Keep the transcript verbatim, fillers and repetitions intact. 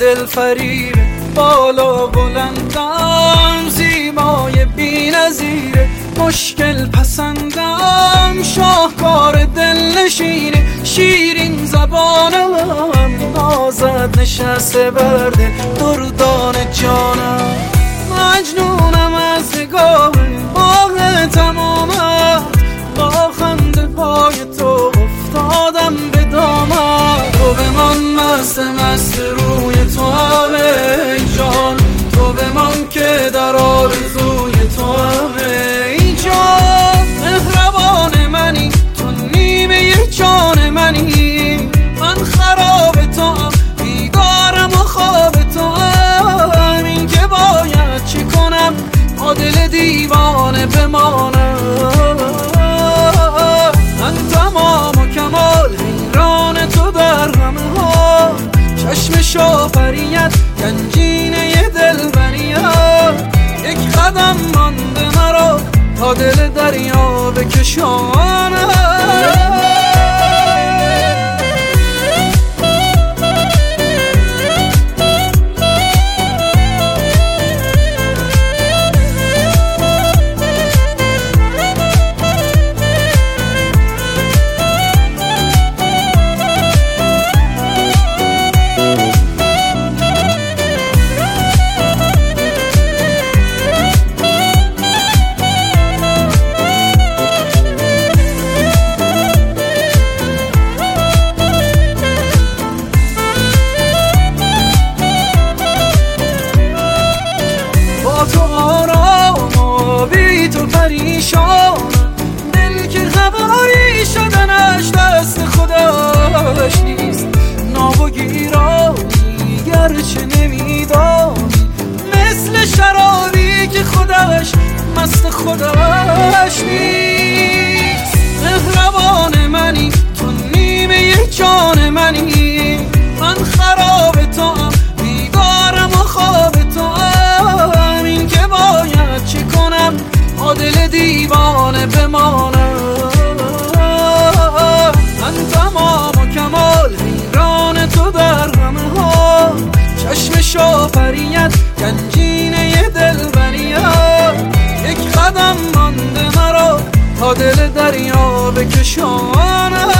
دل فریب بالا بلندم، زیبای بی نظیره مشکل پسندم، شاهکار دل نشینه شیرین زبانم، نازد نشسته برده دردان جانم، مجنونم از نگاه باغ تمامت، با خنده پای تو افتادم به دامت، تو بمان مست مست روی تو همه جان، تو بمان که در آرزوی تو همه جان، مهربان منی تو نیمه جان منی، من خراب تو هم بیدارم و خواب تو هم، این که باید چه کنم با دل دیوانه بمانم، من تمام و کمال حیران تو در همه ها، چشم شافریت گنجینه دلبریت، یک قدم مانده مرا تا دل دریا بکشانم. تو آرام و بی تو پریشان، دل که خبری شدنش دست خودش نیست، ناب و گیرانی گرچه نمیدانی، مثل شرابی که خودش مست خودش نیست، مهربان منی تو نیمه جان منی، من خراب تو هم بیدارم و خواب تو هم، این که باید چه کنم با دل دیوانه بمانم، من تمام و کمال حیران تو در همه ها، چشم شافریت گنجینه دلبریت، یک قدم مانده مرا تا دل دریا بکشانم.